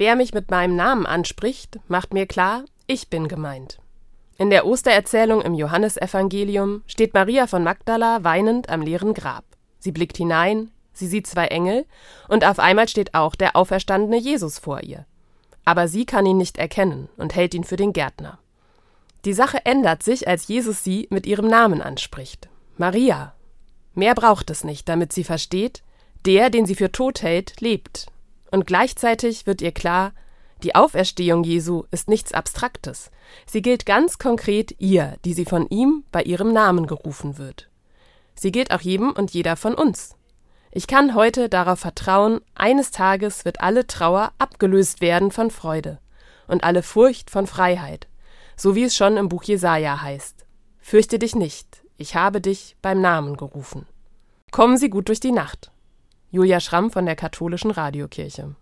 Wer mich mit meinem Namen anspricht, macht mir klar, ich bin gemeint. In der Ostererzählung im Johannesevangelium steht Maria von Magdala weinend am leeren Grab. Sie blickt hinein, sie sieht 2 Engel und auf einmal steht auch der auferstandene Jesus vor ihr. Aber sie kann ihn nicht erkennen und hält ihn für den Gärtner. Die Sache ändert sich, als Jesus sie mit ihrem Namen anspricht. Maria. Mehr braucht es nicht, damit sie versteht, der, den sie für tot hält, lebt. Und gleichzeitig wird ihr klar, die Auferstehung Jesu ist nichts Abstraktes. Sie gilt ganz konkret ihr, die sie von ihm bei ihrem Namen gerufen wird. Sie gilt auch jedem und jeder von uns. Ich kann heute darauf vertrauen, eines Tages wird alle Trauer abgelöst werden von Freude und alle Furcht von Freiheit, so wie es schon im Buch Jesaja heißt. Fürchte dich nicht, ich habe dich beim Namen gerufen. Kommen Sie gut durch die Nacht. Julia Schramm von der Katholischen Radiokirche.